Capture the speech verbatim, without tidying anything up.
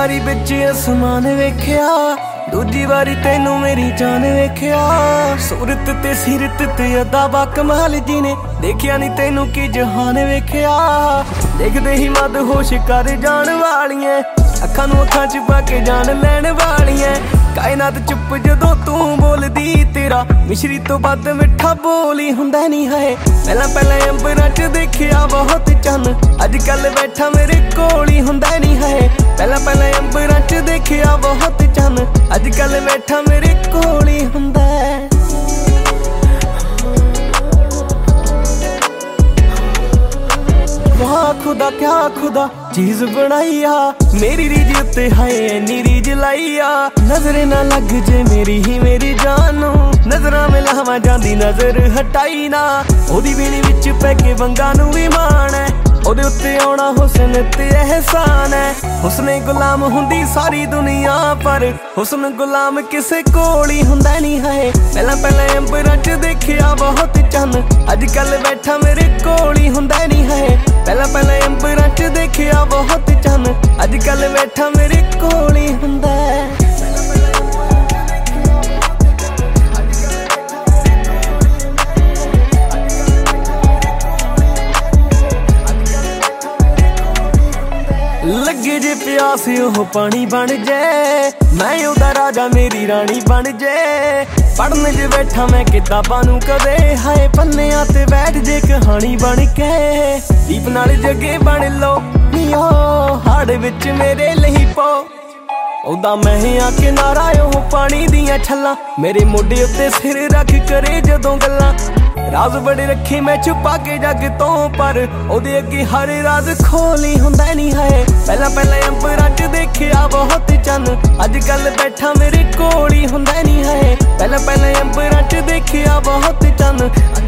वारी बिच आसमान वेख्या, दूजी वारी तेनू मेरी जान वेख्या। सूरत ते सीरत ते अदा बा कमाल जी ने, देखिया नी तेनू की जहान वेख्या। देखदे ही मद होश कर जान वालियां, अखां नू अखां च पा के जान लैण वालियां। कायनात चुप जदों तू बोलदी, तेरा मिश्री तो बद मिठा बोली हुंदा नहीं है। पहला पहला अंबरां च देखिया बहुत चन्न, अजकल बैठा मेरे कोल ही हुंदा नहीं है। पहला पहला अंबरां च देखिया बहुत चन्न, अजकल बैठा मेरे कोल ही हुंदा है। वाह खुदा क्या खुदा चीज बनाई आ, मेरी रीज उत्ते हाय इन्नी रीज लाई आ। नजरे ना लग जे मेरी ही मेरी जानू, नजरां मिलावां जांदी नजर हटाई ना। ओदी बीणी विच पै के वंगां नू भी मान है, ओदे उत्ते आउणा हुस्न ते एहसान है। हुस्ने गुलाम हुंदी सारी दुनिया, पर हुस्न गुलाम किसे कोल ही हुंदा नहीं है। पहला पहला अंबरां च देखिया बहुत चन्न, अजकल बैठा मेरे कोल ही हुंदा नहीं है। पहला पहला अंबरां च देखिया बहुत चन्न, अजकल बैठा मेरे कोल ही हुंदा है। लगे जे प्यास ओह पानी बन जाए, मैं ओदा राजा मेरी रानी बन जाए। पढ़ने ज बैठा मैं किताबां नू कदे, हाय पन्नियां ते बैठ जे कहानी बन के। दीप नाल जगे बन लो नियो, हाड़ विच मेरे लही पो। ओदा मैं आ किनारा ओह पानी दियां छल्लां, मेरे मोढे उत्ते सिर रख करे जदों गल्लां। राज बड़े रखे मैं छुपा के जग तो, पर ओदे अगे हर राज खोली हुंदा नहीं है। पहला पहला अंबरां च देखिया बहुत चन्न, अजकल बैठा मेरे कोल ही हुंदा नहीं है। पहला पहला अंबरां च देखिया बहुत चन्न।